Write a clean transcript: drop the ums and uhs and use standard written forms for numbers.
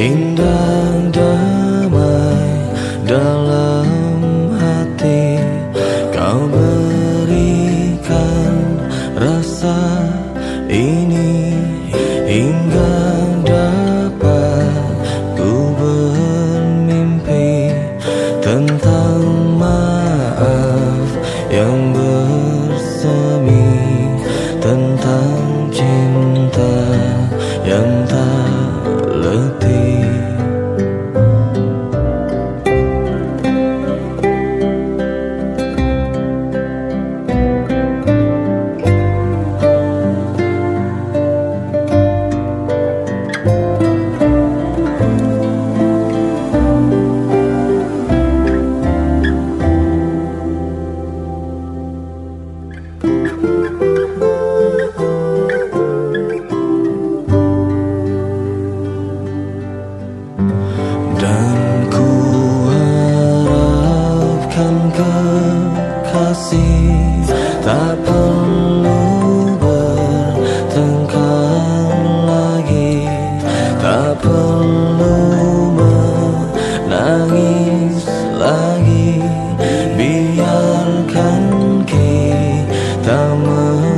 Indah damai dalam hati, kau berikan rasa ini hingga dapat ku bermimpi tentang maaf yang bersemi, tentang cinta yang tak letih. Dan ku harapkan kekasih tak perlu bertengkar lagi, tak perlu menangis lagi, biarkan kita